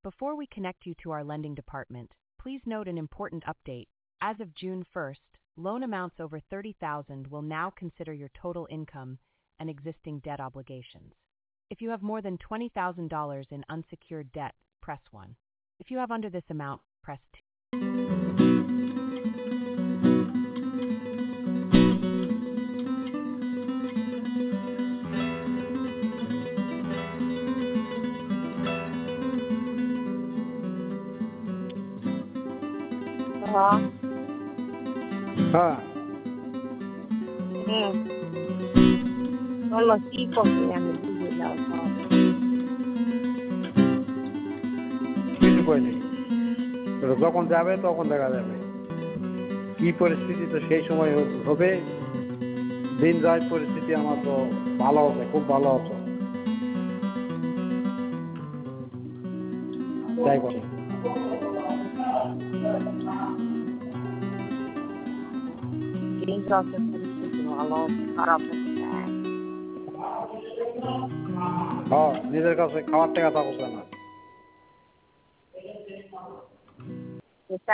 Before we connect you to our lending department, please note an important update. As of June 1st, loan amounts over $30,000 will now consider your total income and existing debt obligations. If you have more than $20,000 in unsecured debt, press 1. If you have under this amount, press 2. হ্যাঁ বলো কি করবে আমি বুঝে যাও সব কিছু কই নেই যখন যাবে তখন দেখা যাবে কি পরিস্থিতি তো সেই সময় হবে দিন যায় পরিস্থিতি আমার তো ভালো হবে খুব ভালো হতো তাই বলো দিন যাচ্ছে পরিস্থিতি ভালো খারাপ হচ্ছে নিজের কাছে খাওয়ার টাকা থাকবে না